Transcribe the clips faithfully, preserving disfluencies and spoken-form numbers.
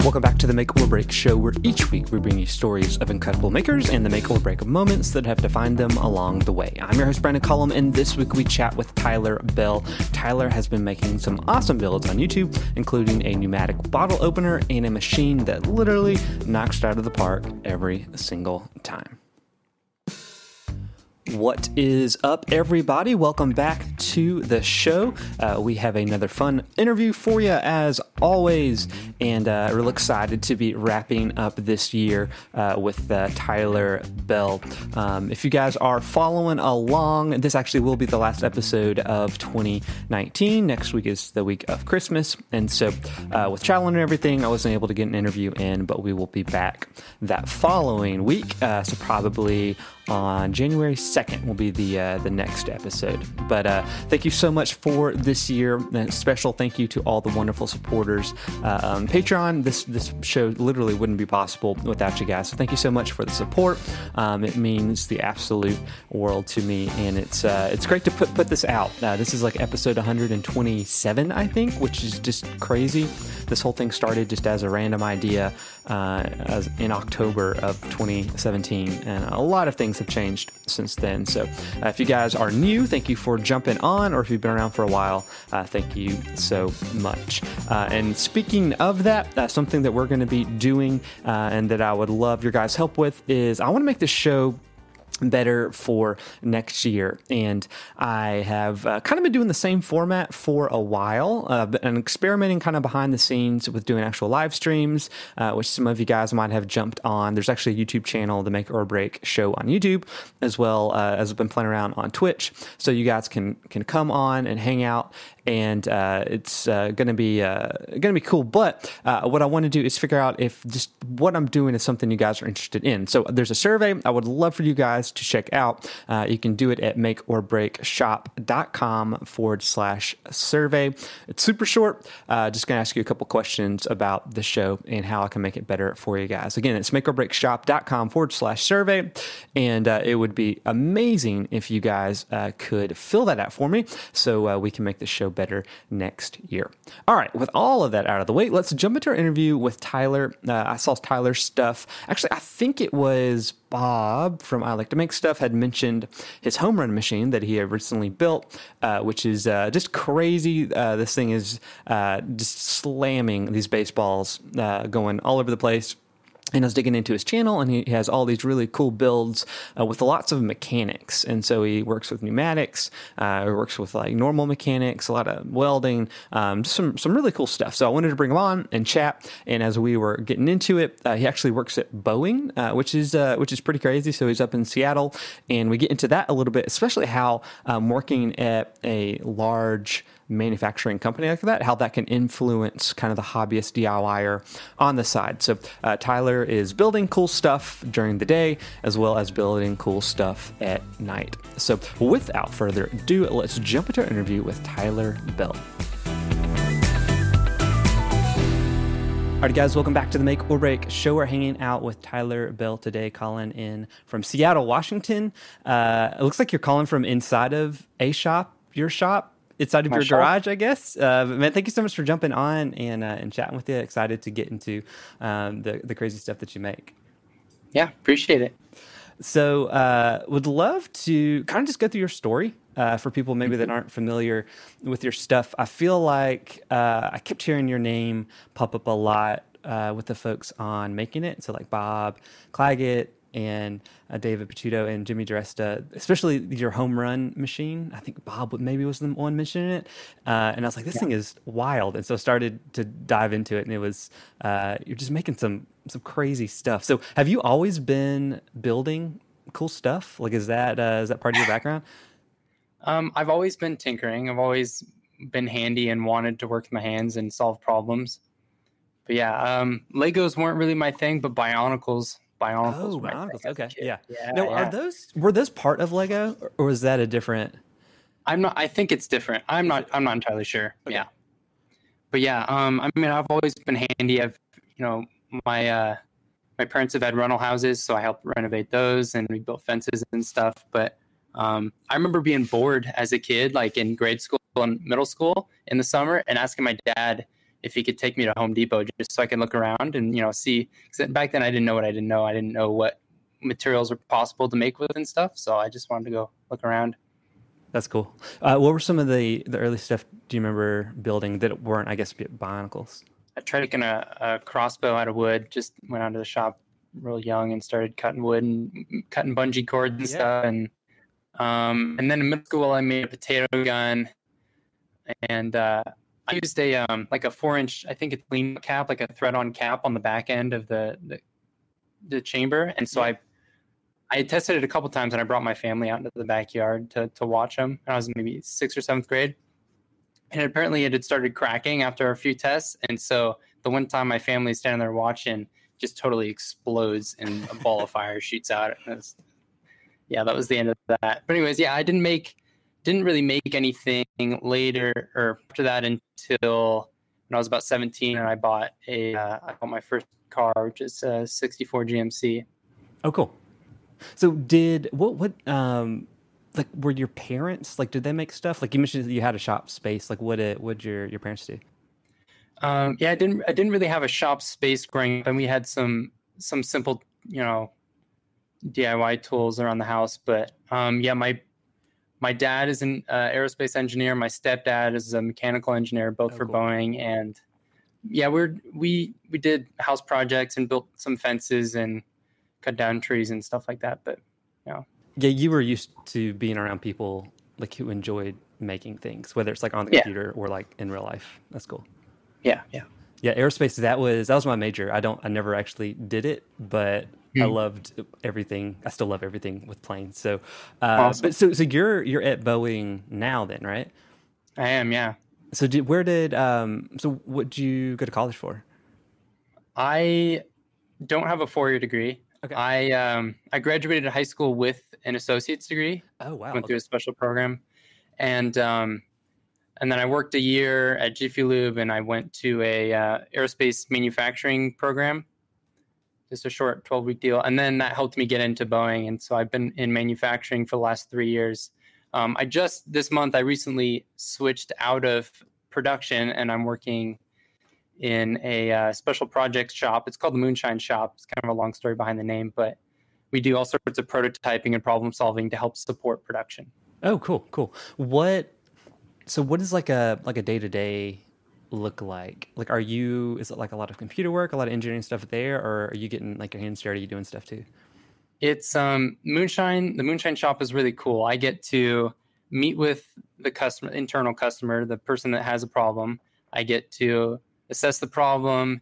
Welcome back to the Make or Break Show, where each week we bring you stories of incredible makers and the make or break moments that have defined them along the way. I'm your host, Brandon Cullum, and this week we chat with Tyler Bell. Tyler has been making some awesome builds on YouTube, including a pneumatic bottle opener and a machine that literally knocks it out of the park every single time. What is up, everybody? Welcome back to the show. Uh, we have another fun interview for you, as always, and uh, we're really excited to be wrapping up this year uh, with uh, Tyler Bell. Um, if you guys are following along, this actually will be the last episode of twenty nineteen. Next week is the week of Christmas, and so uh, with traveling and everything, I wasn't able to get an interview in, but we will be back that following week, uh, so probably on January second will be the uh, the next episode. But uh, thank you so much for this year. A special thank you to all the wonderful supporters uh, on Patreon. This this show literally wouldn't be possible without you guys. So thank you so much for the support. Um, it means the absolute world to me, and it's uh, it's great to put put this out. Uh, this is like episode one hundred twenty-seven, I think, which is just crazy. This whole thing started just as a random idea uh, as in October of twenty seventeen, and a lot of things have changed since then. So uh, if you guys are new, thank you for jumping on, or if you've been around for a while, uh, thank you so much. Uh, and speaking of that, uh, something that we're going to be doing uh, and that I would love your guys' help with is I want to make this show better for next year. And I have uh, kind of been doing the same format for a while uh, and experimenting kind of behind the scenes with doing actual live streams, uh, which some of you guys might have jumped on. There's actually a YouTube channel, the Make or Break Show on YouTube, as well uh, as I've been playing around on Twitch. So you guys can can come on and hang out, and uh, it's uh, going to be uh, going to be cool. But uh, what I want to do is figure out if just what I'm doing is something you guys are interested in. So there's a survey I would love for you guys to check out. Uh, you can do it at makeorbreakshop.com forward slash survey. It's super short. Uh, just going to ask you a couple questions about the show and how I can make it better for you guys. Again, it's makeorbreakshop.com forward slash survey. And uh, it would be amazing if you guys uh, could fill that out for me so uh, we can make the show better next year. All right, with all of that out of the way, let's jump into our interview with Tyler. Uh, I saw Tyler's stuff. Actually, I think it was Bob from I Like to Make Stuff had mentioned his home run machine that he had recently built, uh, which is uh, just crazy. Uh, this thing is uh, just slamming these baseballs, uh, going all over the place. And I was digging into his channel, and he has all these really cool builds uh, with lots of mechanics. And so he works with pneumatics, uh, he works with like normal mechanics, a lot of welding, um, just some some really cool stuff. So I wanted to bring him on and chat. And as we were getting into it, uh, he actually works at Boeing, uh, which is uh, which is pretty crazy. So he's up in Seattle, and we get into that a little bit, especially how um, working at a large manufacturing company like that, how that can influence kind of the hobbyist DIYer on the side. So uh, Tyler is building cool stuff during the day as well as building cool stuff at night. So without further ado, let's jump into our interview with Tyler Bell. All right, guys, welcome back to the Make or Break Show. We're hanging out with Tyler Bell today, calling in from Seattle, Washington. Uh, it looks like you're calling from inside of a shop, your shop. Inside of My your shop. garage, I guess. Uh, but man, thank you so much for jumping on and uh, and chatting with you. Excited to get into um, the the crazy stuff that you make. Yeah, appreciate it. So, uh, would love to kind of just go through your story uh, for people maybe that aren't familiar with your stuff. I feel like uh, I kept hearing your name pop up a lot uh, with the folks on Making It. So, like Bob Claggett and uh, David Picciuto and Jimmy DiResta, especially your home run machine. I think Bob maybe was the one mentioning it. Uh, and I was like, this yeah. thing is wild. And so I started to dive into it, and it was, uh, you're just making some, some crazy stuff. So have you always been building cool stuff? Like, is that, uh, is that part of your background? Um, I've always been tinkering. I've always been handy and wanted to work with my hands and solve problems. But yeah, um, Legos weren't really my thing, but Bionicles Bionicles. Oh, Bionicles. Okay. Yeah. yeah. No, yeah. are those, were those part of Lego, or was that a different? I'm not, I think it's different. I'm not, I'm not entirely sure. Okay. Yeah. But yeah, um, I mean, I've always been handy. I've, you know, my, uh, my parents have had rental houses, so I helped renovate those, and we built fences and stuff. But um, I remember being bored as a kid, like in grade school and middle school in the summer, and asking my dad if he could take me to Home Depot just so I can look around and, you know, see. Cause back then I didn't know what I didn't know. I didn't know what materials were possible to make with and stuff. So I just wanted to go look around. That's cool. Uh, what were some of the, the early stuff do you remember building that weren't, I guess, Bionicles? I tried making a, a crossbow out of wood, just went out to the shop real young and started cutting wood and cutting bungee cords and yeah. stuff. And um, and then in middle school, I made a potato gun, and uh, I used a um, like a four inch, I think it's clean cap, like a thread on cap on the back end of the the, the chamber. And so yeah. I I tested it a couple times, and I brought my family out into the backyard to to watch them. I was maybe sixth or seventh grade. And apparently it had started cracking after a few tests. And so the one time my family's standing there watching, just totally explodes and a ball of fire shoots out. And was, yeah, that was the end of that. But anyways, yeah, I didn't make, didn't really make anything later or after that until when I was about seventeen, and I bought a, uh, I bought my first car, which is a sixty-four G M C. Oh, cool. So did, what, what, um, like, were your parents, like, did they make stuff? Like, you mentioned that you had a shop space. Like, what did, what did your, your parents do? Um, yeah, I didn't, I didn't really have a shop space growing up, and we had some, some simple, you know, D I Y tools around the house. But, um, yeah, my, my dad is an uh, aerospace engineer. My stepdad is a mechanical engineer, both oh, for cool. Boeing. And yeah, we're, we, we did house projects and built some fences and cut down trees and stuff like that. But, you know. Yeah, you were used to being around people like who enjoyed making things, whether it's like on the yeah. computer or like in real life. That's cool. Yeah, yeah, yeah. Aerospace. That was that was my major. I don't. I never actually did it, but mm. I loved everything. I still love everything with planes. So, uh, awesome. But so so you're you're at Boeing now, then, right? I am. Yeah. So did where did um so what did you go to college for? I don't have a four-year degree. Okay. I um I graduated high school with an associate's degree. Oh wow! Went okay. through a special program, and um, and then I worked a year at Jiffy Lube, and I went to a uh, aerospace manufacturing program. Just a short twelve week deal, and then that helped me get into Boeing, and so I've been in manufacturing for the last three years. Um, I just this month I recently switched out of production, and I'm working in a uh, special projects shop. It's called the Moonshine Shop. It's kind of a long story behind the name, but we do all sorts of prototyping and problem solving to help support production. Oh, cool, cool. What? So, what does like a like a day to day look like? Like, are you? Is it like a lot of computer work, a lot of engineering stuff there, or are you getting like your hands dirty? Are you doing stuff too? It's um Moonshine. The Moonshine Shop is really cool. I get to meet with the customer, internal customer, the person that has a problem. I get to assess the problem,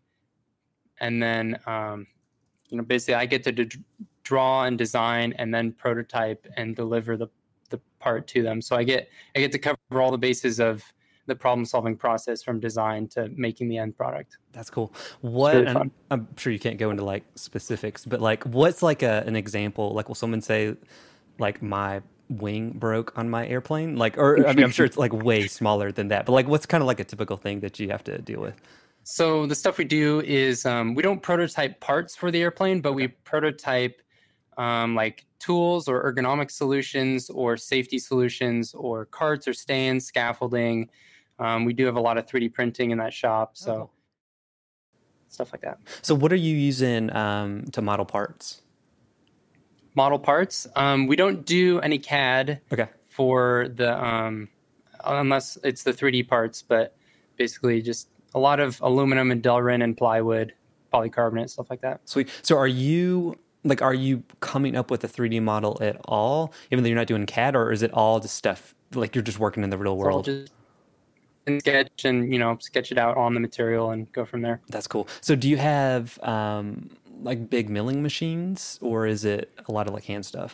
and then um, you know, basically I get to d- draw and design and then prototype and deliver the, the part to them. So I get I get to cover all the bases of the problem solving process from design to making the end product. That's cool. What really I'm, I'm sure you can't go into like specifics, but like what's like a, an example? Like will someone say like my wing broke on my airplane? Like, or I mean, I'm sure it's like way smaller than that, but like what's kind of like a typical thing that you have to deal with? So the stuff we do is um, we don't prototype parts for the airplane, but okay. we prototype um, like tools or ergonomic solutions or safety solutions or carts or stands, scaffolding. Um, we do have a lot of three D printing in that shop, so oh. stuff like that. So what are you using um, to model parts? Model parts? Um, we don't do any C A D okay. for the, um, unless it's the three D parts, but basically just a lot of aluminum and Delrin and plywood, polycarbonate, stuff like that. Sweet. So are you, like, are you coming up with a three D model at all, even though you're not doing C A D, or is it all just stuff, like you're just working in the real world? It's all just in sketch and, you know, sketch it out on the material and go from there. That's cool. So do you have, um, like big milling machines, or is it a lot of like hand stuff?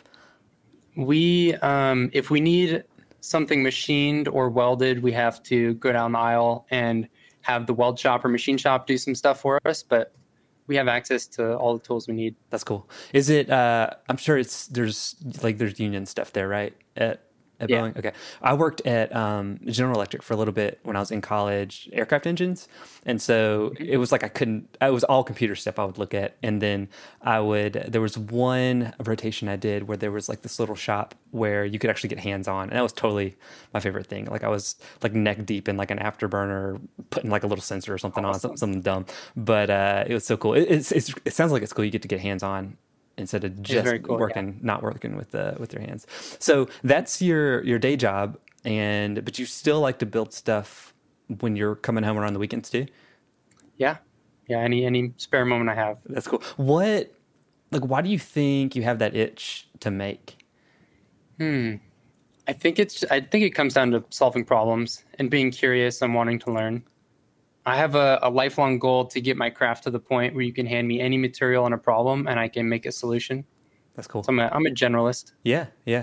We, um, if we need something machined or welded, we have to go down the aisle and have the weld shop or machine shop do some stuff for us, but we have access to all the tools we need. That's cool. Is it, uh, I'm sure it's, there's like, there's union stuff there, right? At at Yeah. Boeing? Okay. I worked at um, General Electric for a little bit when I was in college, aircraft engines. And so Mhm. it was like I couldn't, it was all computer stuff I would look at. And then I would, there was one rotation I did where there was like this little shop where you could actually get hands on. And that was totally my favorite thing. Like I was like neck deep in like an afterburner, putting like a little sensor or something on, something, Awesome. something dumb. But uh, it was so cool. It, it's, it's, it sounds like it's cool. You get to get hands on instead of It's just very cool. Yeah. working, not working with the with your hands. So that's your your day job, and but you still like to build stuff when you're coming home around the weekends too. Yeah. Yeah. Any any spare moment I have. That's cool. What like why do you think you have that itch to make? Hmm. I think it's I think it comes down to solving problems and being curious and wanting to learn. I have a, a lifelong goal to get my craft to the point where you can hand me any material and a problem and I can make a solution. That's cool. So I'm a, I'm a generalist. Yeah, yeah.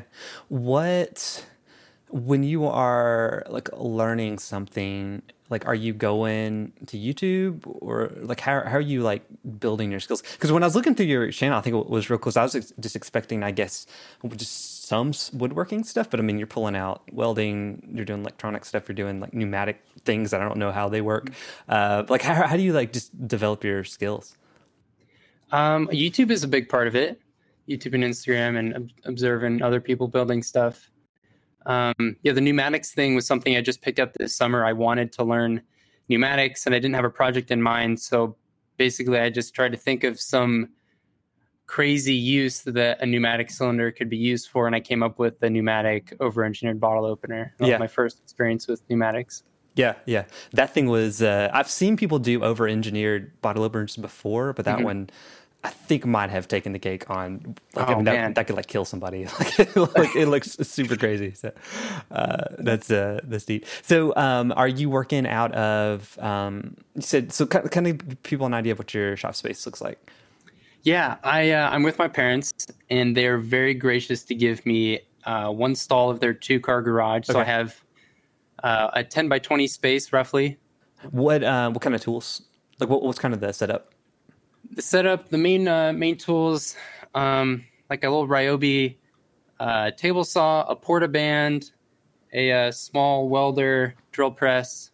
What when you are like learning something, like are you going to YouTube or like how how are you like building your skills? Because when I was looking through your channel, I think it was real cool. So I was ex- just expecting, I guess, just some s- woodworking stuff, but I mean, you're pulling out welding, you're doing electronic stuff, you're doing like pneumatic things that I don't know how they work. Uh, like how how do you like just develop your skills? Um, YouTube is a big part of it. YouTube and Instagram and ob- observing other people building stuff. Um, yeah, the pneumatics thing was something I just picked up this summer. I wanted to learn pneumatics and I didn't have a project in mind. So basically, I just tried to think of some crazy use that a pneumatic cylinder could be used for. And I came up with the pneumatic over-engineered bottle opener. That was Yeah. my first experience with pneumatics. Yeah, yeah. That thing was. Uh, I've seen people do over-engineered bottle openers before, but that Mhm. one, I think, might have taken the cake on. Like, I Oh, mean, man. that, that could like kill somebody. Like, like it looks super crazy. So uh, that's uh, that's neat. So, um, are you working out of? Um, you said so. Kind of, kind of give people an idea of what your shop space looks like. Yeah, I uh, I'm with my parents, and they're very gracious to give me uh, one stall of their two car garage. So I Okay. have uh, a ten by twenty space roughly. What uh, what kind of tools? Like, what, what's kind of the setup? The setup, the main uh, main tools, um, like a little Ryobi uh, table saw, a portaband, a, uh small welder, drill press,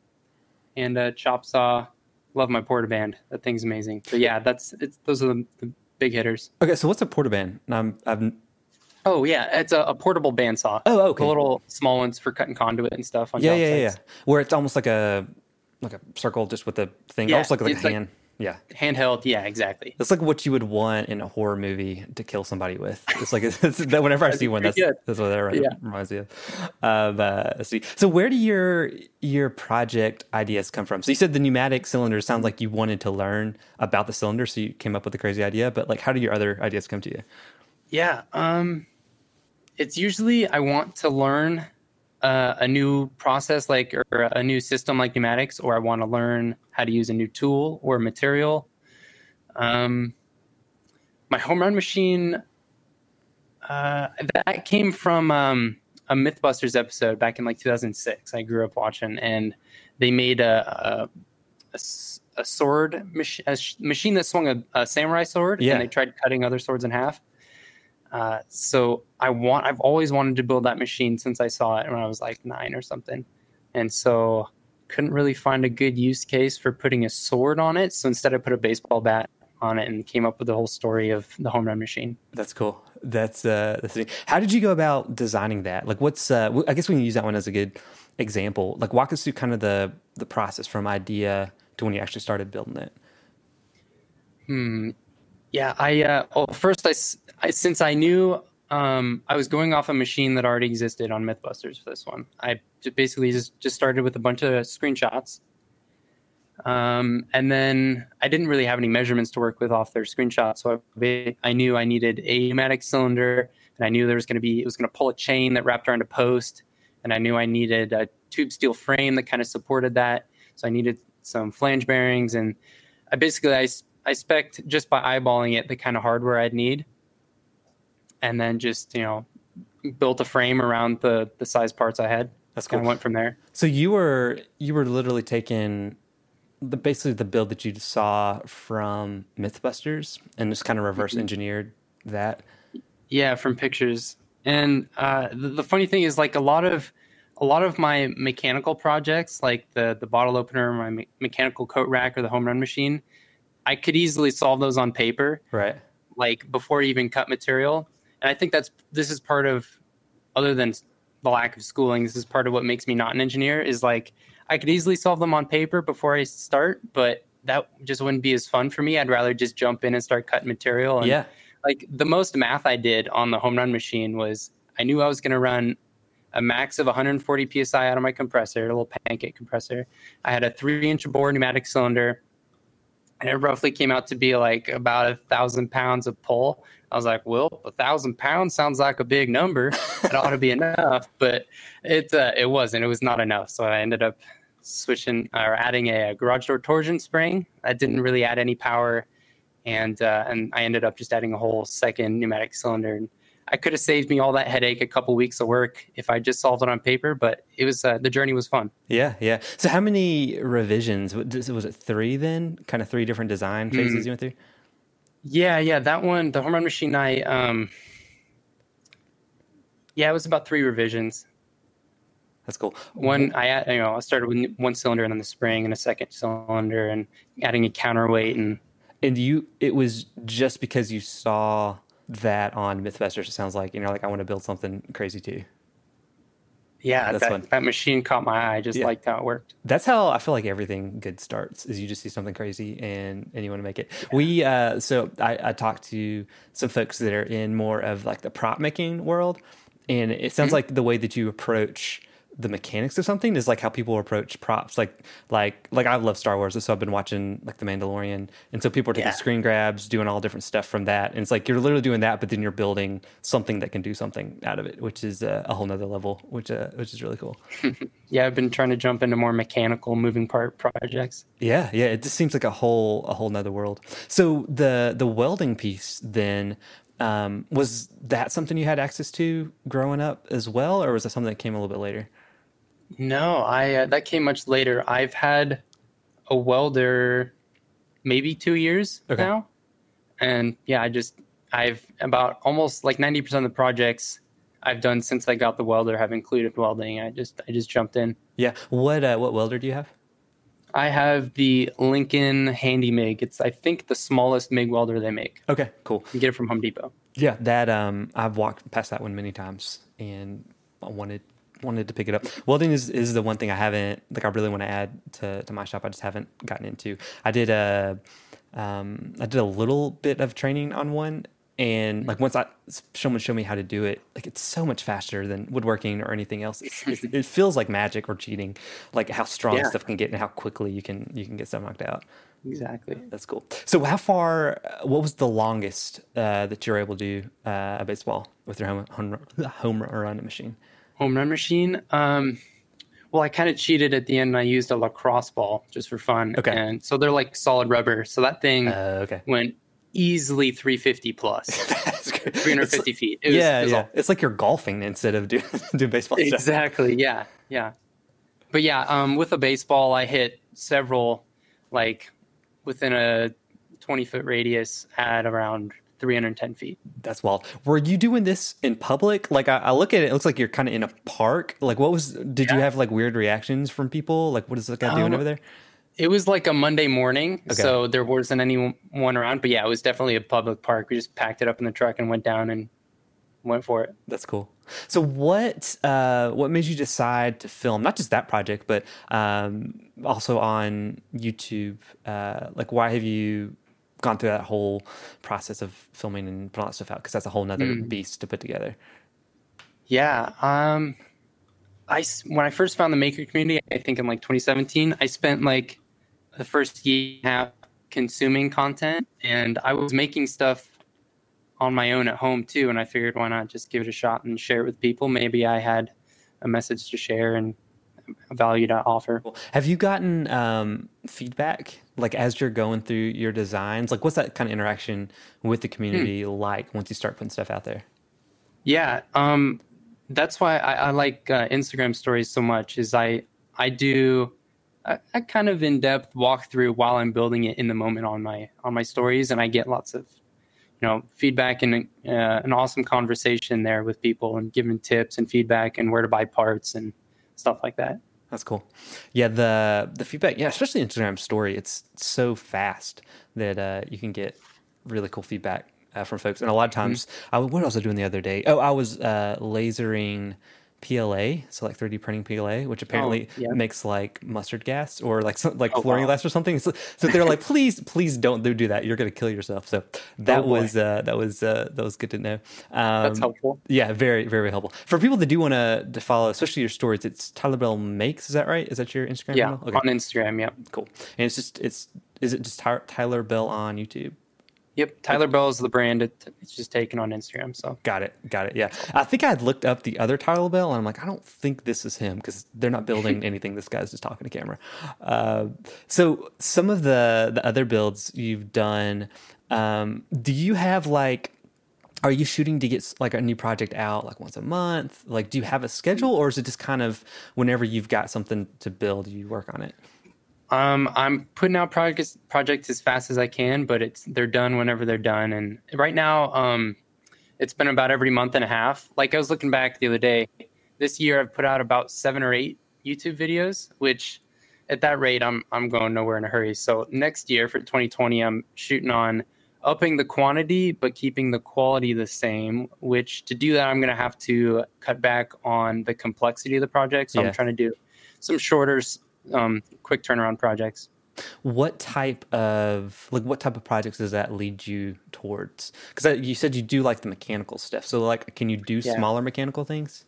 and a chop saw. Love my portaband. That thing's amazing. But yeah, that's it's those are the, the big hitters. Okay, so what's a portaband? I'm, I've. Oh yeah, it's a, a portable bandsaw. Oh, okay. The little small ones for cutting conduit and stuff on Yeah, job yeah, yeah. sites. Where it's almost like a like a circle just with a thing. Yeah, almost like, like a it's like- hand. Yeah. Handheld, yeah, exactly. It's like what you would want in a horror movie to kill somebody with. It's like it's, that whenever I see one, that's pretty good. that's what that re- Yeah. reminds me of. Um, uh, let's see. So where do your your project ideas come from? So you said the pneumatic cylinder sounds like you wanted to learn about the cylinder, so you came up with a crazy idea. But like, how do your other ideas come to you? Yeah, um, it's usually I want to learn uh, a new process, like or a new system like pneumatics, or I want to learn how to use a new tool or material. Um, my home run machine uh, that came from um, a MythBusters episode back in like two thousand six. I grew up watching, and they made a, a, a s- a sword mach- a sh- machine that swung a, a samurai sword, Yeah. and they tried cutting other swords in half. Uh, so I want, I've always wanted to build that machine since I saw it when I was like nine or something. And so couldn't really find a good use case for putting a sword on it. So instead I put a baseball bat on it and came up with the whole story of the home run machine. That's cool. That's uh, that's neat. How did you go about designing that? Like, what's uh, w- I guess we can use that one as a good example. Like, walk us through kind of the the process from idea to when you actually started building it. Hmm. Yeah, I uh, well, first I, s- I- since I knew um, I was going off a machine that already existed on MythBusters for this one. I j- basically just just started with a bunch of screenshots, um, and then I didn't really have any measurements to work with off their screenshots. So I, ba- I knew I needed a pneumatic cylinder, and I knew there was going to be it was going to pull a chain that wrapped around a post, and I knew I needed a tube steel frame that kind of supported that. So I needed some flange bearings, and I basically I s- I spec'd just by eyeballing it the kind of hardware I'd need, and then just you know built a frame around the the size parts I had. That's Kind cool. of went from there. So you were you were literally taking the basically the build that you saw from MythBusters and just kind of reverse engineered that. Yeah, from pictures. And uh, the, the funny thing is, like a lot of a lot of my mechanical projects, like the the bottle opener, my me- mechanical coat rack, or the home run machine, I could easily solve those on paper, Right. like before I even cut material. And I think that's this is part of, other than the lack of schooling, this is part of what makes me not an engineer. Is like I could easily solve them on paper before I start, but that just wouldn't be as fun for me. I'd rather just jump in and start cutting material. And Yeah. like the most math I did on the home run machine was I knew I was going to run a max of one hundred forty P S I out of my compressor, a little pancake compressor. I had a three inch bore pneumatic cylinder, and it roughly came out to be like about a thousand pounds of pull. I was like, well, a thousand pounds sounds like a big number. It ought to be enough, but it uh, it wasn't. It was not enough. So I ended up switching or adding a, a garage door torsion spring. That didn't really add any power, and uh, and I ended up just adding a whole second pneumatic cylinder. And I could have saved me all that headache, a couple weeks of work, if I just solved it on paper. But it was uh, the journey was fun. Yeah, yeah. So how many revisions? Was it three then? Kind of three different design phases mm. you went through? Yeah, yeah. That one, the home run machine, I, um, yeah, it was about three revisions. That's cool. One, I, you know, I started with one cylinder and then the spring and a second cylinder and adding a counterweight. And and you, it was just because you saw that on Mythbusters, it sounds like, you know, like I want to build something crazy too. Yeah, That's that, that machine caught my eye. I just yeah. liked how it worked. That's how I feel like everything good starts, is you just see something crazy and, and you want to make it. Yeah. We, uh, so I, I talked to some folks that are in more of like the prop making world, and it sounds mm-hmm. like the way that you approach the mechanics of something is like how people approach props. Like, like, like I love Star Wars, so I've been watching like The Mandalorian, and so people are taking yeah. screen grabs, doing all different stuff from that, and it's like you're literally doing that, but then you're building something that can do something out of it, which is uh, a whole nother level, which uh, which is really cool. Yeah, I've been trying to jump into more mechanical moving part projects. Yeah, yeah, it just seems like a whole a whole nother world. So the the welding piece then. Um, was that something you had access to growing up as well, or was that something that came a little bit later? No, I uh, that came much later. I've had a welder maybe two years okay. now, and yeah, I just I've about almost like ninety percent of the projects I've done since I got the welder have included welding. I just I just jumped in. Yeah, what uh, what welder do you have? I have the Lincoln Handy MIG. It's, I think, the smallest MIG welder they make. Okay, cool. You get it from Home Depot. Yeah, that um, I've walked past that one many times, and I wanted wanted to pick it up. Welding is, is the one thing I haven't, like I really want to add to, to my shop. I just haven't gotten into. I did a, um, I did a little bit of training on one, and like once I someone showed me how to do it, like it's so much faster than woodworking or anything else. It's, it's, it feels like magic or cheating, like how strong yeah. stuff can get and how quickly you can you can get stuff knocked out. Exactly. That's cool. So how far? What was the longest uh, that you were able to do uh, a baseball with your home home, home run machine? Home run machine. Um, well, I kind of cheated at the end. And I used a lacrosse ball just for fun. Okay. And so they're like solid rubber. So that thing uh, okay. went easily three hundred fifty plus. That's good. three hundred fifty it's, feet. It was, yeah, it was yeah. All... It's like you're golfing instead of doing doing baseball stuff. Exactly. Yeah, yeah. But yeah, um, with a baseball, I hit several, like within a twenty foot radius at around three hundred ten feet. That's wild. Were you doing this in public? Like I, I look at it, it looks like you're kind of in a park. Like what was? Did yeah. you have like weird reactions from people? Like what is this guy um, doing over there? It was like a Monday morning, okay. so there wasn't anyone around. But yeah, it was definitely a public park. We just packed it up in the truck and went down and went for it. That's cool. So what uh, what made you decide to film, not just that project, but um, also on YouTube? Uh, like why have you gone through that whole process of filming and putting all that stuff out? Because that's a whole nother mm. beast to put together. Yeah. Um, I, when I first found the maker community, I think in like twenty seventeen, I spent like the first year and a half consuming content, and I was making stuff on my own at home too. And I figured, why not just give it a shot and share it with people? Maybe I had a message to share and a value to offer. Have you gotten um, feedback like as you're going through your designs? Like what's that kind of interaction with the community hmm. like once you start putting stuff out there? Yeah. Um, that's why I, I like uh, Instagram stories so much is I, I do a, a kind of in-depth walkthrough while I'm building it in the moment on my, on my stories. And I get lots of, you you know, feedback and uh, an awesome conversation there with people and giving tips and feedback and where to buy parts and stuff like that. That's cool. Yeah, the the feedback, yeah, especially Instagram story, it's so fast that uh, you can get really cool feedback uh, from folks. And a lot of times, mm-hmm. I, what was I doing the other day? Oh, I was uh, lasering P L A, so like three D printing P L A, which apparently oh, yeah. makes like mustard gas or like some, like oh, fluorine wow. gas or something. So, so they're like, please, please don't do that. You're going to kill yourself. So that oh, was uh, that was uh, that was good to know. Um, That's helpful. Yeah, very very helpful for people that do want to to follow, especially your stories. It's Tyler Bell Makes. Is that right? Is that your Instagram? Yeah, handle? Okay. On Instagram. Yeah, cool. And it's just it's is it just Tyler Bell on YouTube? Yep, Tyler Bell is the brand. It, it's just taken on Instagram. So got it, got it. Yeah, I think I had looked up the other Tyler Bell, and I'm like, I don't think this is him because they're not building anything. This guy's just talking to camera. Uh, so some of the the other builds you've done, um, do you have like? Are you shooting to get like a new project out like once a month? Like, do you have a schedule, or is it just kind of whenever you've got something to build, you work on it? Um, I'm putting out projects projects as fast as I can, but it's they're done whenever they're done. And right now, um, it's been about every month and a half. Like I was looking back the other day, this year I've put out about seven or eight YouTube videos, which at that rate, I'm I'm going nowhere in a hurry. So next year for twenty twenty, I'm shooting on upping the quantity but keeping the quality the same. Which to do that, I'm going to have to cut back on the complexity of the project. So yeah. I'm trying to do some shorter. Um, quick turnaround projects. What type of like what type of projects does that lead you towards? Because you said you do like the mechanical stuff. So like, can you do yeah. smaller mechanical things?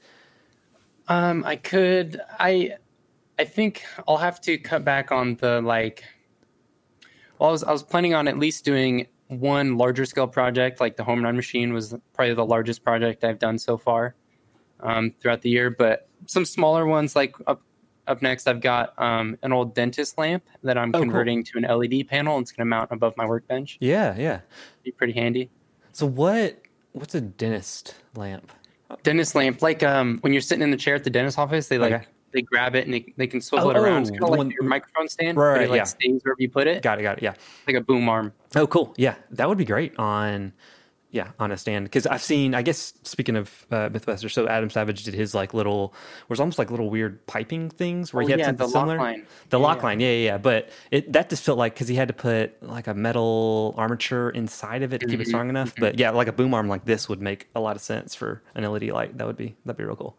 Um, I could. I I think I'll have to cut back on the like. Well, I was I was planning on at least doing one larger scale project. Like the home run machine was probably the largest project I've done so far um, throughout the year. But some smaller ones like up. Up next, I've got um, an old dentist lamp that I'm oh, converting cool. to an L E D panel. It's going to mount above my workbench. Yeah, yeah. Be pretty handy. So what? What's a dentist lamp? Dentist lamp, like um, when you're sitting in the chair at the dentist office, they like okay. they grab it and they, they can swivel oh, it around. It's kind of like one, your microphone stand, right? But it like yeah. stays wherever you put it. Got it, got it. Yeah, like a boom arm. Oh, cool. Yeah, that would be great on. Yeah, on a stand. Because I've seen, I guess, speaking of uh, Mythbusters, so Adam Savage did his like little, was almost like little weird piping things where oh, he had yeah, something the similar. Lock line. The yeah, lock yeah. line, yeah, yeah, yeah. But it that just felt like, because he had to put like a metal armature inside of it to mm-hmm. keep it strong enough. Mm-hmm. But yeah, like a boom arm like this would make a lot of sense for an L E D light. That would be, that'd be real cool.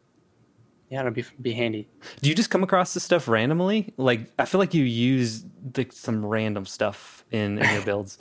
Yeah, it'd be be handy. Do you just come across this stuff randomly? Like, I feel like you use the, some random stuff in, in your builds.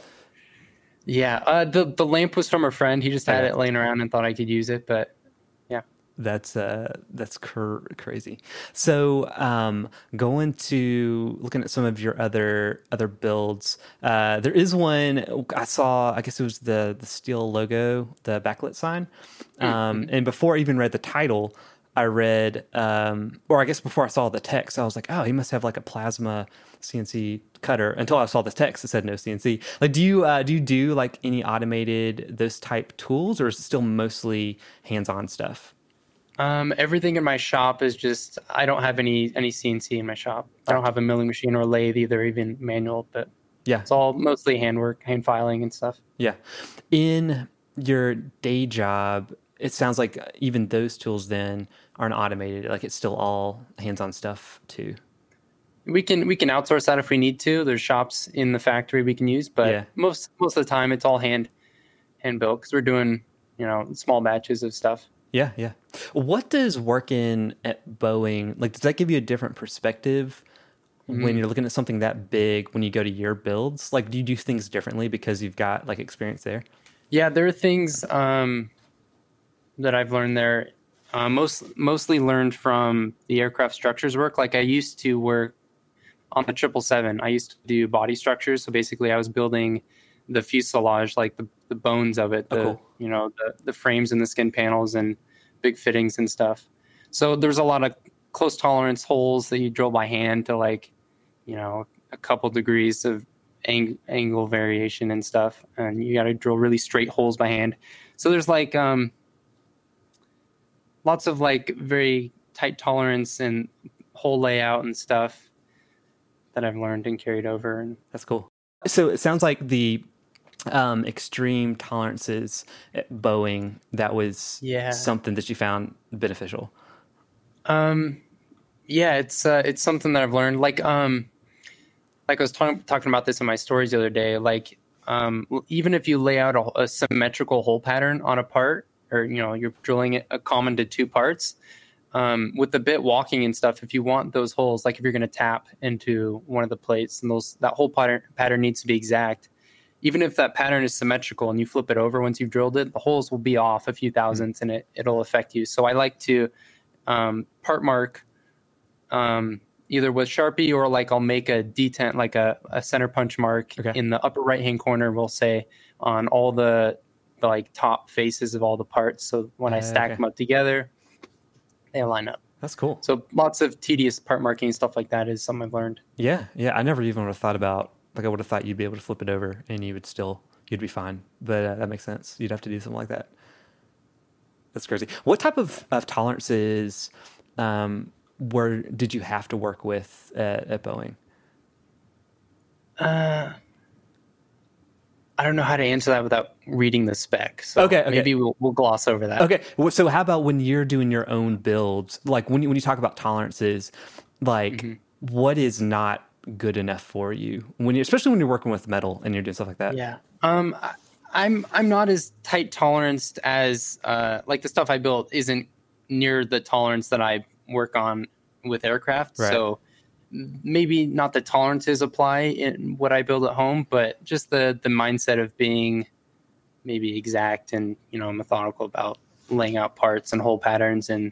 Yeah, uh, the the lamp was from a friend. He just had okay. it laying around and thought I could use it, but yeah. That's uh, that's cr- crazy. So um, going to looking at some of your other other builds, uh, there is one I saw. I guess it was the the steel logo, the backlit sign, um, mm-hmm. and before I even read the title, I read, um, or I guess before I saw the text, I was like, oh, he must have like a plasma C N C cutter, until I saw the text that said no C N C. Like, do you uh, do you do like any automated those type tools, or is it still mostly hands-on stuff? Um, everything in my shop is just, I don't have any any C N C in my shop. I don't have a milling machine or a lathe either, even manual, but yeah, it's all mostly handwork, hand filing and stuff. Yeah. In your day job, it sounds like even those tools then aren't automated. Like, it's still all hands-on stuff too. We can we can outsource that if we need to. There's shops in the factory we can use, but yeah. most most of the time it's all hand hand built because we're doing, you know, small batches of stuff. Yeah, yeah. What does working at Boeing, like, does that give you a different perspective mm-hmm. when you're looking at something that big when you go to your builds? Like, do you do things differently because you've got like experience there? Yeah, there are things um, that I've learned there. Uh, most mostly learned from the aircraft structures work. Like, I used to work on the triple seven. I used to do body structures. So basically I was building the fuselage, like the, the bones of it, the, oh, cool. you know, the, the frames and the skin panels and big fittings and stuff. So there's a lot of close tolerance holes that you drill by hand to, like, you know, a couple degrees of ang- angle variation and stuff. And you got to drill really straight holes by hand. So there's like um, lots of like very tight tolerance and hole layout and stuff that I've learned and carried over. And that's cool. So it sounds like the um, extreme tolerances at Boeing that was Yeah. something that you found beneficial? Um, yeah, it's uh, it's something that I've learned. Like um, like I was talking talking about this in my stories the other day. Like um, even if you lay out a, a symmetrical hole pattern on a part, or you know you're drilling it a common to two parts, um, with the bit walking and stuff. If you want those holes, like if you're going to tap into one of the plates, and those that whole pattern pattern needs to be exact. Even if that pattern is symmetrical and you flip it over once you've drilled it, the holes will be off a few thousandths and it, it'll affect you. So I like to um, part mark um, either with Sharpie or like I'll make a detent, like a, a center punch mark Okay. in the upper right-hand corner, we'll say on all the, the like top faces of all the parts. So when I stack okay. them up together, they line up. That's cool. So lots of tedious part marking and stuff like that is something I've learned. Yeah, yeah. I never even would have thought about, like I would have thought you'd be able to flip it over and you would still, you'd be fine. But uh, that makes sense. You'd have to do something like that. That's crazy. What type of, of tolerances um, were did you have to work with at, at Boeing? Uh, I don't know how to answer that without reading the spec. So Okay, okay. maybe we'll, we'll gloss over that. Okay. Well, so how about when you're doing your own builds? Like when you, when you talk about tolerances, like Mm-hmm. what is not good enough for you when you, especially when you're working with metal and you're doing stuff like that? Yeah. Um, I, I'm I'm not as tight toleranced as uh, like the stuff I built isn't near the tolerance that I work on with aircraft. Right. So maybe not the tolerances apply in what I build at home, but just the the mindset of being maybe exact and you know methodical about laying out parts and hole patterns and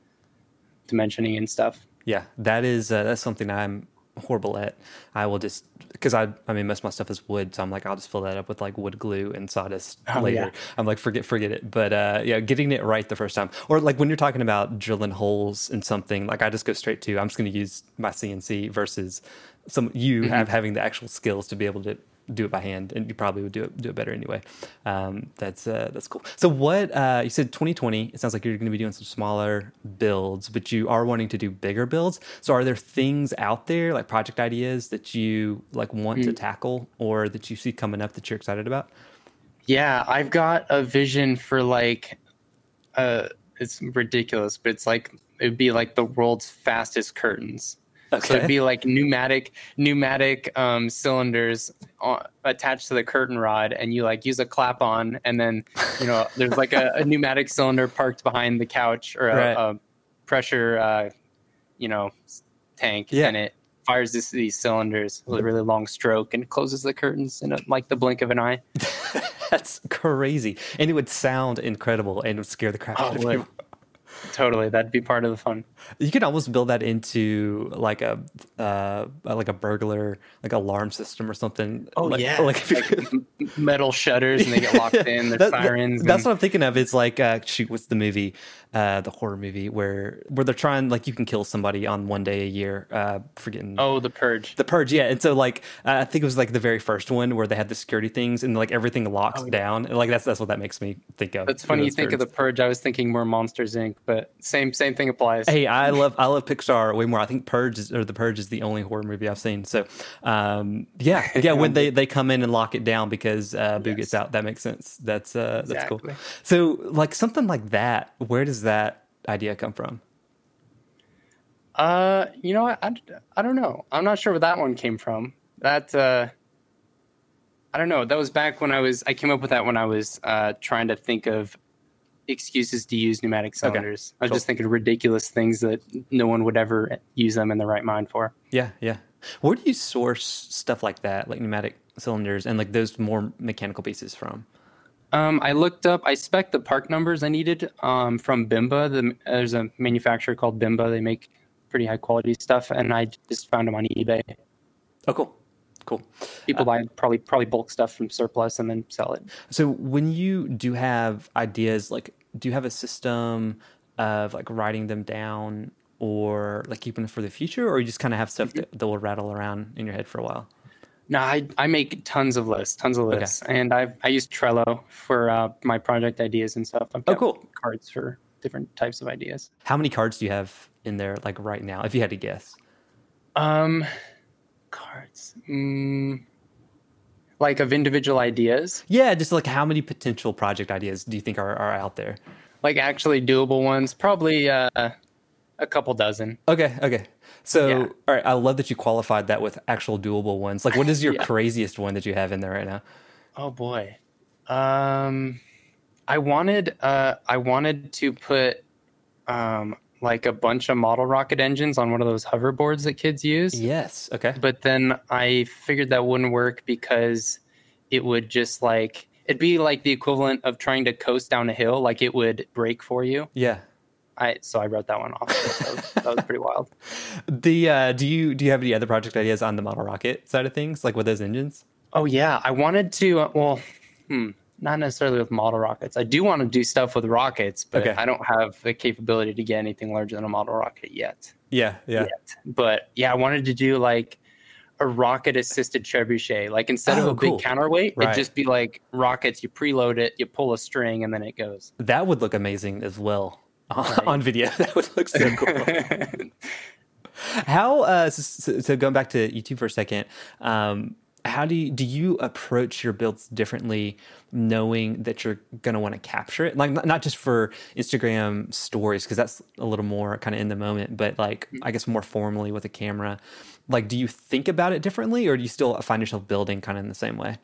dimensioning and stuff. Yeah, that is uh, that's something I'm horrible at. I will just because I I mean most of my stuff is wood, so I'm like I'll just fill that up with like wood glue and sawdust Oh, later. yeah. I'm like forget forget it. But uh, yeah, getting it right the first time, or like when you're talking about drilling holes in something, like I just go straight to I'm just going to use my C N C versus some you Mm-hmm. have having the actual skills to be able to do it by hand, and you probably would do it do it better anyway. Um, that's uh, that's cool. So what uh, you said twenty twenty? It sounds like you're going to be doing some smaller builds, but you are wanting to do bigger builds. So are there things out there like project ideas that you like want to tackle or that you see coming up that you're excited about? Yeah, I've got a vision for like, uh, it's ridiculous, but it's like it'd be like the world's fastest curtains. So Okay. it'd be like pneumatic pneumatic um, cylinders on, attached to the curtain rod, and you like use a clap on, and then you know there's like a, a pneumatic cylinder parked behind the couch or a, Right. a pressure, uh, you know, tank, Yeah. and it fires this, these cylinders with a really long stroke and closes the curtains in a, like the blink of an eye. That's crazy, and it would sound incredible and it would scare the crap Oh, out of would. you. Totally, that'd be part of the fun. You could almost build that into like a uh, like a burglar like alarm system or something. Oh like, yeah, like, if you like could- m- metal shutters and they get locked in. There's That- that- sirens. that's and- what I'm thinking of. Is like uh, shoot, what's the movie, uh, the horror movie where where they're trying like you can kill somebody on one day a year. Uh, forgetting. oh, the Purge. The Purge, yeah, and so like uh, I think it was like the very first one where they had the security things and like everything locks Oh, yeah. down, and like that's that's what that makes me think of. That's funny you those think of curtains. the Purge. I was thinking more Monsters Incorporated, but same same thing applies. Hey, I love I love Pixar way more. I think Purge is, or The Purge is the only horror movie I've seen. So, um, yeah, yeah. When they, they come in and lock it down because uh, Boo Yes. gets out, that makes sense. That's uh, that's cool. Exactly. So, like something like that, where does that idea come from? Uh, you know what? I, I don't know. I'm not sure where that one came from. That uh, I don't know. That was back when I was. I came up with that when I was uh, trying to think of excuses to use pneumatic cylinders. I was Cool. just thinking of ridiculous things that no one would ever use them in the right mind for. Yeah, yeah. Where do you source stuff like that, like pneumatic cylinders and like those more mechanical pieces from? Um, I looked up. I spec'd the part numbers I needed um, from Bimba. The, there's a manufacturer called Bimba. They make pretty high quality stuff, and I just found them on eBay. Oh, cool, cool. People buy probably probably bulk stuff from surplus and then sell it. So when you do have ideas, like do you have a system of like writing them down or like keeping them for the future, or you just kind of have stuff that, that will rattle around in your head for a while? No, I I make tons of lists, tons of lists, and I I use Trello for uh, my project ideas and stuff. I've Oh, got cool. cards for different types of ideas. How many cards do you have in there like right now, if you had to guess? Um, cards. Mm, Like of individual ideas? Yeah, just like how many potential project ideas do you think are, are out there? Like actually doable ones? Probably uh, a couple dozen. Okay, okay. So, Yeah. all right, I love that you qualified that with actual doable ones. Like, what is your Yeah. craziest one that you have in there right now? Oh boy. Um, I wanted uh, I wanted to put um, like a bunch of model rocket engines on one of those hoverboards that kids use. Yes. Okay. But then I figured that wouldn't work because it would just like it'd be like the equivalent of trying to coast down a hill. Like it would brake for you. Yeah. I so I wrote that one off. That was, that was pretty wild. The uh, do you do you have any other project ideas on the model rocket side of things, like with those engines? Oh yeah, I wanted to. Uh, well, hmm, not necessarily with model rockets. I do want to do stuff with rockets, but Okay. I don't have the capability to get anything larger than a model rocket yet. Yeah. Yeah. Yet. But yeah, I wanted to do like a rocket-assisted trebuchet. Like instead Oh, of a cool. big counterweight, Right. it'd just be like rockets. You preload it, you pull a string, and then it goes. That would look amazing as well Right. on video. That would look so cool. How uh, so, so going back to YouTube for a second, um, how do you do you approach your builds differently, knowing that you're going to want to capture it, like not, not just for Instagram stories, because that's a little more kind of in the moment, but like I guess more formally with a camera. Like, do you think about it differently, or do you still find yourself building kind of in the same way?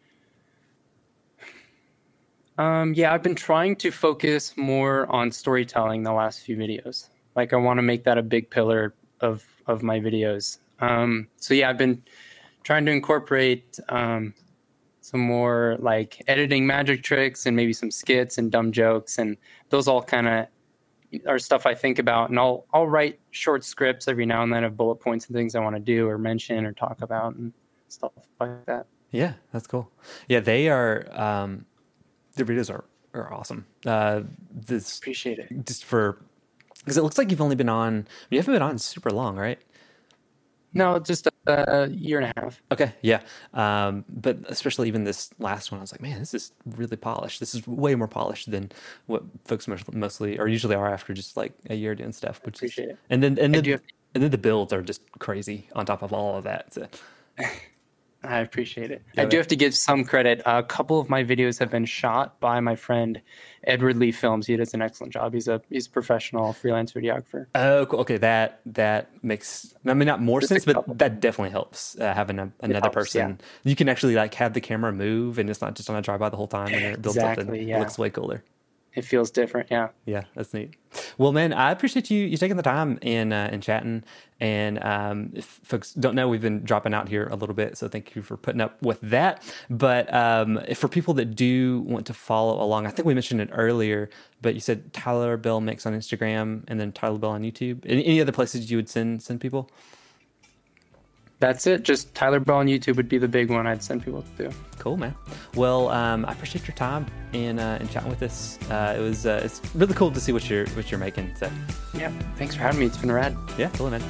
Um, yeah, I've been trying to focus more on storytelling the last few videos. Like I want to make that a big pillar of of my videos. Um, so yeah, I've been trying to incorporate um, some more like editing magic tricks and maybe some skits and dumb jokes, and those all kind of are stuff I think about. And I'll I'll write short scripts every now and then of bullet points and things I want to do or mention or talk about and stuff like that. Yeah, that's cool. Yeah, they are. Um, their videos are are awesome. Uh, this Appreciate it. just for because it looks like you've only been on. You haven't been on super long, right? No, just a, a year and a half. Okay, yeah. Um, but especially even this last one, I was like, man, this is really polished. This is way more polished than what folks most- mostly or usually are after just like a year doing stuff. Which Appreciate is, it. And then and I then do have- and then the builds are just crazy on top of all of that. So. I appreciate it. Yeah, I do man. have to give some credit. A couple of my videos have been shot by my friend Edward Lee Films. He does an excellent job. He's a he's a professional freelance videographer. Oh, cool. Okay, that that makes I mean not more Just a sense, but couple. that definitely helps uh, having a, another helps, person. You can actually like have the camera move, and it's not just on a tripod the whole time, and it builds up and Exactly, it yeah. looks way cooler. It feels different. Yeah. Yeah, that's neat. Well, man, I appreciate you you taking the time and uh, and chatting. And um, if folks don't know, we've been dropping out here a little bit, so thank you for putting up with that. But um, if for people that do want to follow along, I think we mentioned it earlier, but you said Tyler Bell Mix on Instagram, and then Tyler Bell on YouTube. Any, any other places you would send send people? That's it. Just Tyler Bell on YouTube would be the big one I'd send people to. Cool, man. Well, um, I appreciate your time and uh, and chatting with us. Uh, it was uh, it's really cool to see what you're what you're making. So Yeah. Thanks for having me. It's been rad. yeah, cool, man.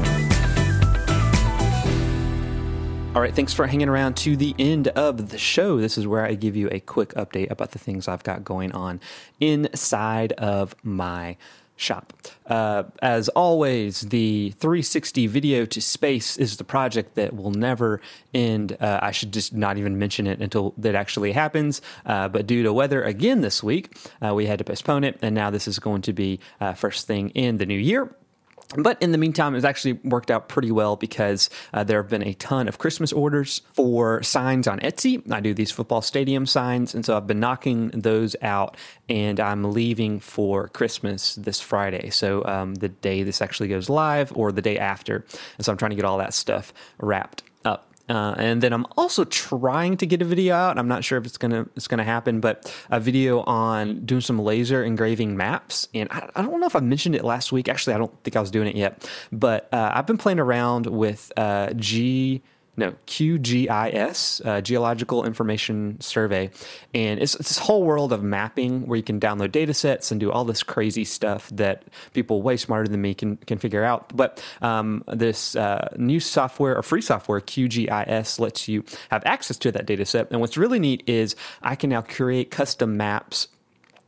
All right, thanks for hanging around to the end of the show. This is where I give you a quick update about the things I've got going on inside of my shop. Uh, as always, the three sixty Video to Space is the project that will never end. Uh, I should just not even mention it until that actually happens. Uh, but due to weather again this week, uh, we had to postpone it, and now this is going to be uh, first thing in the new year. But in the meantime, it's actually worked out pretty well because uh, there have been a ton of Christmas orders for signs on Etsy. I do these football stadium signs, and so I've been knocking those out, and I'm leaving for Christmas this Friday. So um, the day this actually goes live or the day after. And so I'm trying to get all that stuff wrapped up. Uh, and then I'm also trying to get a video out. I'm not sure if it's gonna it's gonna happen, but a video on doing some laser engraving maps. And I, I don't know if I mentioned it last week. Actually, I don't think I was doing it yet. But uh, I've been playing around with uh, G. No, Q G I S, uh, Geological Information Survey. And it's, it's this whole world of mapping where you can download data sets and do all this crazy stuff that people way smarter than me can, can figure out. But um, this uh, new software or free software, Q G I S, lets you have access to that data set. And what's really neat is I can now create custom maps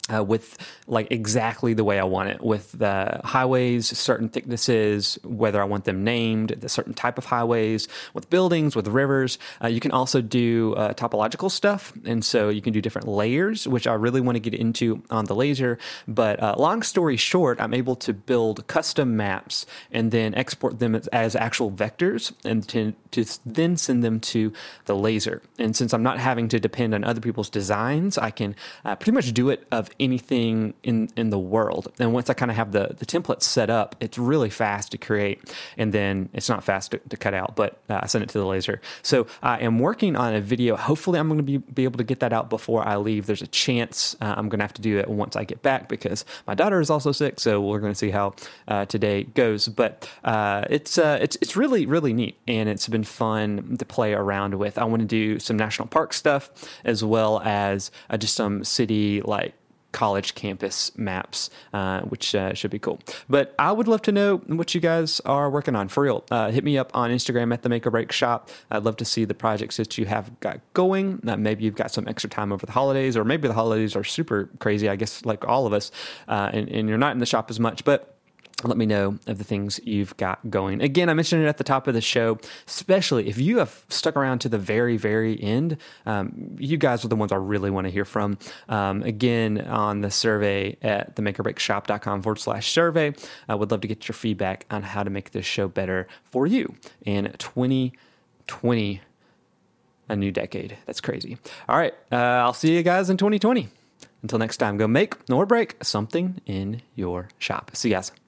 Uh, with like exactly the way I want it, with the highways, certain thicknesses, whether I want them named, the certain type of highways, with buildings, with rivers. Uh, you can also do uh, topological stuff. And so you can do different layers, which I really want to get into on the laser. But uh, long story short, I'm able to build custom maps and then export them as, as actual vectors and to, to then send them to the laser. And since I'm not having to depend on other people's designs, I can uh, pretty much do it of anything in, in the world. And once I kind of have the, the template set up, it's really fast to create. And then it's not fast to, to cut out, but uh, I send it to the laser. So I am working on a video. Hopefully I'm going to be, be able to get that out before I leave. There's a chance uh, I'm going to have to do it once I get back because my daughter is also sick. So we're going to see how uh, today goes. But uh, it's, uh, it's, it's really, really neat. And it's been fun to play around with. I want to do some national park stuff as well as uh, just some city like college campus maps, uh, which uh, should be cool. But I would love to know what you guys are working on for real. Uh, hit me up on Instagram at the Make or Break Shop. I'd love to see the projects that you have got going. Uh, maybe you've got some extra time over the holidays, or maybe the holidays are super crazy, I guess, like all of us, uh, and, and you're not in the shop as much, but let me know of the things you've got going. Again, I mentioned it at the top of the show, especially if you have stuck around to the very, very end. Um, you guys are the ones I really want to hear from. Um, again, on the survey at the makeorbreakshop.com forward slash survey, I would love to get your feedback on how to make this show better for you in twenty twenty, a new decade. That's crazy. All right. Uh, I'll see you guys in twenty twenty. Until next time, go make nor break something in your shop. See you guys.